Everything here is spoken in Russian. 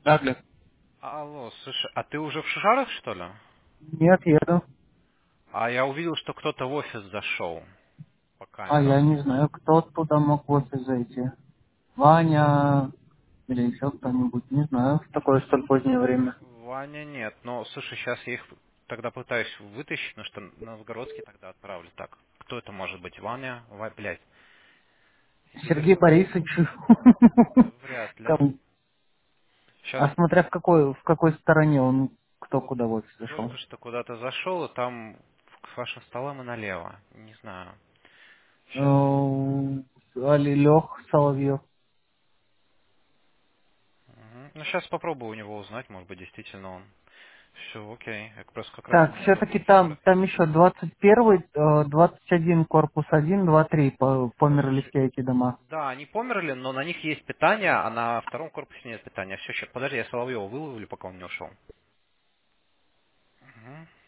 Да, Глеб. Алло, слушай, а ты уже в Шишарах, что ли? Нет, еду. А я увидел, что кто-то в офис зашел по А я камерам. не знаю, кто оттуда мог в офис зайти. Ваня или еще кто-нибудь, не знаю, в такое столь позднее время. Ваня нет, но, слушай, сейчас я их тогда пытаюсь вытащить, потому что на Новгородский тогда отправлю. Так, кто это может быть? Ваня? Блядь. Сергей Борисович. Да вряд ли. Там. Сейчас А смотря в какой стороне он, кто куда в офис зашел. только что куда-то зашел, и там к вашим столам и налево. Не знаю. Сейчас. Али Лех Соловьев. Ну, сейчас попробую у него узнать, может быть, действительно он. Все, окей. Я просто как раз Так, думал. все-таки там еще 21, 21 корпус 1, 2, 3 померли Слушай, все эти дома. да, они померли, но на них есть питание, а на втором корпусе нет питания. Все, сейчас, подожди, я Соловьева выловлю, пока он не ушел. Мгм.